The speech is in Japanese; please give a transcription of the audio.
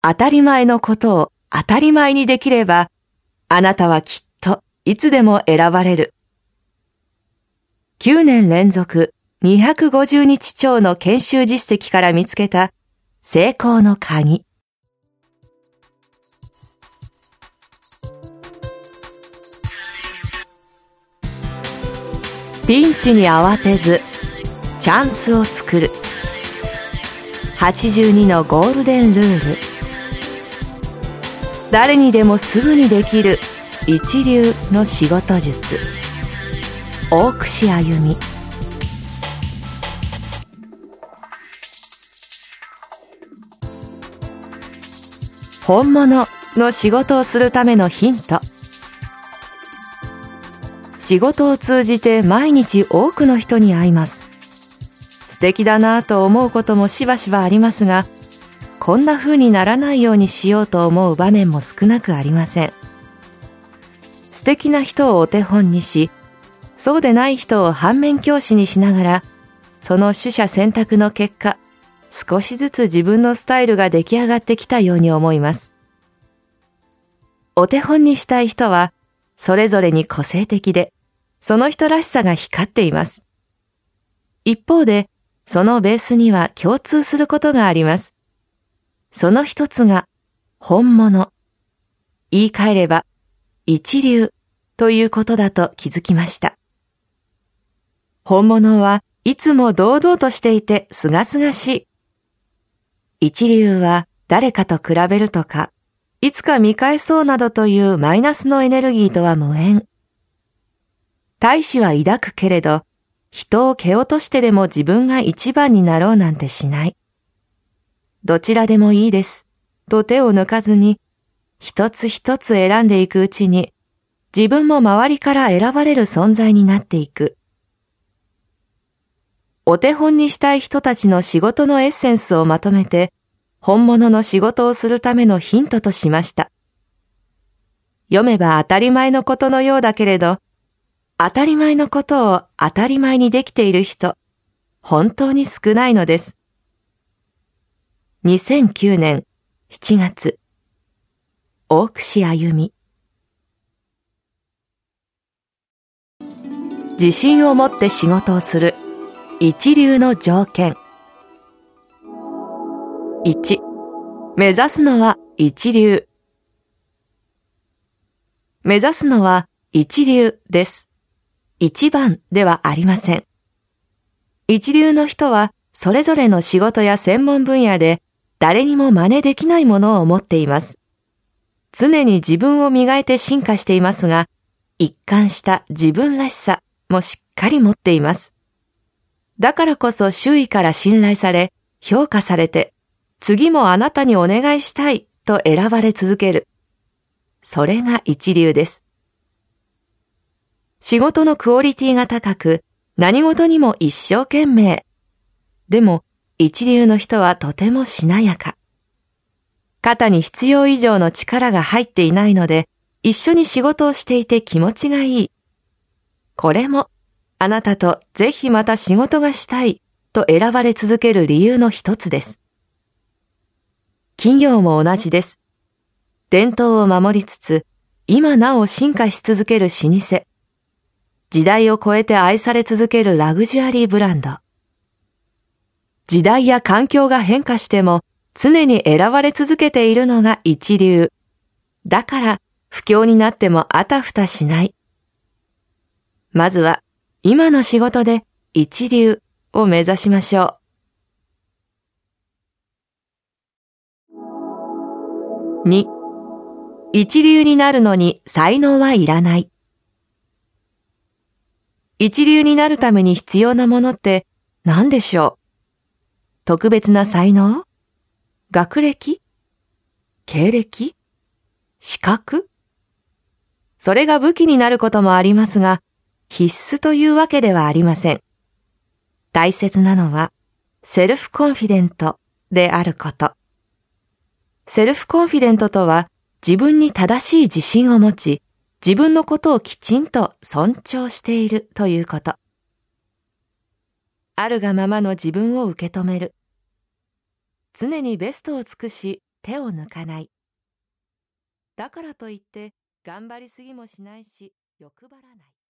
当たり前のことを当たり前にできれば、あなたはきっといつでも選ばれる。9年連続250日超の研修実績から見つけた成功の鍵。ピンチに慌てず、チャンスを作る。82のゴールデンルール。誰にでもすぐにできる一流の仕事術。大串あゆみ。本物の仕事をするためのヒント。仕事を通じて毎日多くの人に会います。素敵だなぁと思うこともしばしばありますが、こんな風にならないようにしようと思う場面も少なくありません。素敵な人をお手本にし、そうでない人を反面教師にしながら、その取捨選択の結果、少しずつ自分のスタイルが出来上がってきたように思います。お手本にしたい人は、それぞれに個性的で、その人らしさが光っています。一方で、そのベースには共通することがあります。その一つが、本物。言い換えれば、一流ということだと気づきました。本物はいつも堂々としていて清々しい。一流は誰かと比べるとか、いつか見返そうなどというマイナスのエネルギーとは無縁。大志は抱くけれど、人を蹴落としてでも自分が一番になろうなんてしない。どちらでもいいです、と手を抜かずに、一つ一つ選んでいくうちに、自分も周りから選ばれる存在になっていく。お手本にしたい人たちの仕事のエッセンスをまとめて、本物の仕事をするためのヒントとしました。読めば当たり前のことのようだけれど、当たり前のことを当たり前にできている人、本当に少ないのです。2009年7月、大串あゆみ。自信を持って仕事をする一流の条件。1、目指すのは一流。目指すのは一流です。一番ではありません。一流の人はそれぞれの仕事や専門分野で誰にも真似できないものを持っています。常に自分を磨いて進化していますが、一貫した自分らしさもしっかり持っています。だからこそ周囲から信頼され、評価されて、次もあなたにお願いしたいと選ばれ続ける。それが一流です。仕事のクオリティが高く、何事にも一生懸命。でも、一流の人はとてもしなやか。肩に必要以上の力が入っていないので、一緒に仕事をしていて気持ちがいい。これも、あなたとぜひまた仕事がしたいと選ばれ続ける理由の一つです。企業も同じです。伝統を守りつつ、今なお進化し続ける老舗。時代を超えて愛され続けるラグジュアリーブランド。時代や環境が変化しても常に選ばれ続けているのが一流。だから不況になってもあたふたしない。まずは今の仕事で一流を目指しましょう。2、一流になるのに才能はいらない。一流になるために必要なものって何でしょう？特別な才能？学歴？経歴？資格？それが武器になることもありますが、必須というわけではありません。大切なのは、セルフコンフィデントであること。セルフコンフィデントとは、自分に正しい自信を持ち、自分のことをきちんと尊重しているということ。あるがままの自分を受け止める。常にベストを尽くし、 手を抜かない。だからといって頑張りすぎもしないし欲張らない。